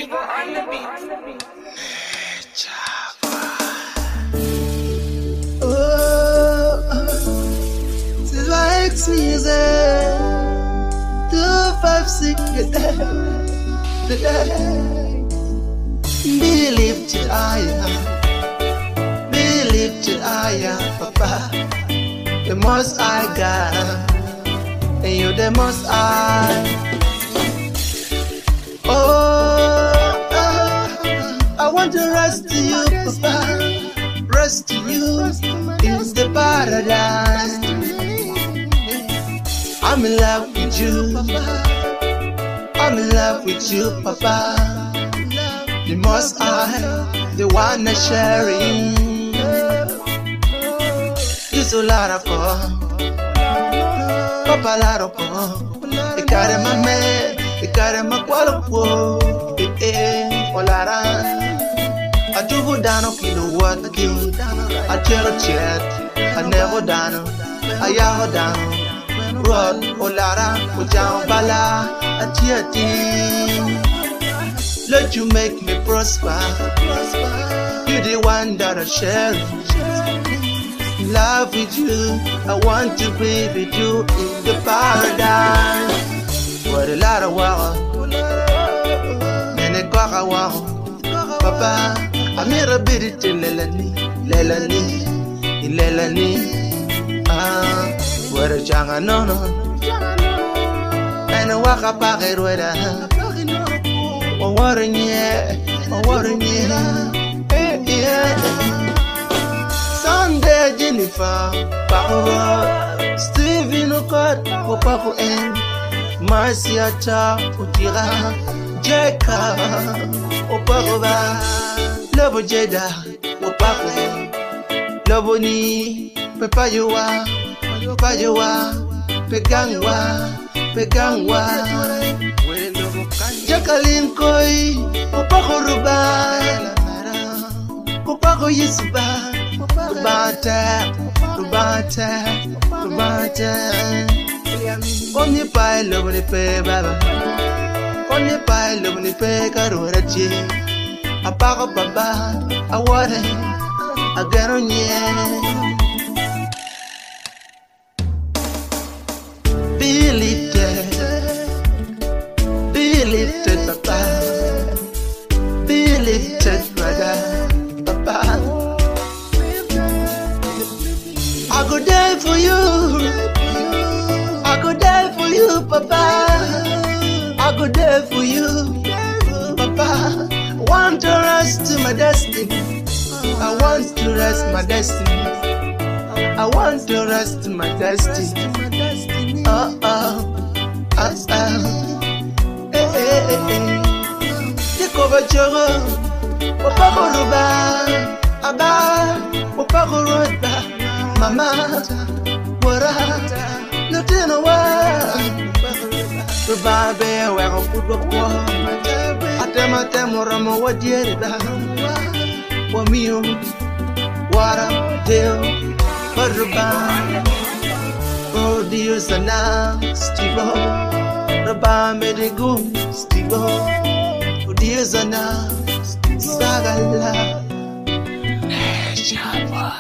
Evo on the beat. C'est vrai que c'est 256 Believe till I am Papa. The most I got, and you the most I. I want to rest to you, Papa. Rest to you is the paradise. I'm in love with you, I'm in love with you, Papa. The most I, the one that's sharing. You so lot of fun, Papa lot of fun. You carry my man, you carry my quality. Olara, I do down a kilo what again. I tell a chat, I never done. I yaho down, rod, Olara, Ujam Bala, a tear. Let you make me prosper. You're the one that I share. Love with you, I want to be with you in the paradise. What a lot of wow. Papa, I'm here a bit till Lelani. Ah, what a janga no. And a waka packet with a water in Sunday, Jennifer, Papa, Stevie, no cut, Papa, and Marcia, Utira. Jeka, Oparova, Lobo Jeda, Opako, Loboni, Pepayoa, Pegangwa, Jacqueline Koi, Opako Ruba, Opako Yisuba, Rubata, Only pie, Lovely Pay, Baba. On the pile of the pega or a jay. A bag of baba, a water, a garonie. Be lifted, papa. Be lifted, brother, papa. I go die for you. I go die for you, papa. I go there for you, Papa. I want to rest to my destiny. I want to rest my destiny. I want to rest my destiny. Take over Joro, Papa Goruba, Abba, Papa Goruba, Mama, Wara, Lieutenant Wa. Babe, where I put up war. Atemoramo, what did it? What me, what a deal, what a band. Oh, dear, Sana, Stivo, Rabba made a good Stivo. Oh, dear, Sana, Sagala.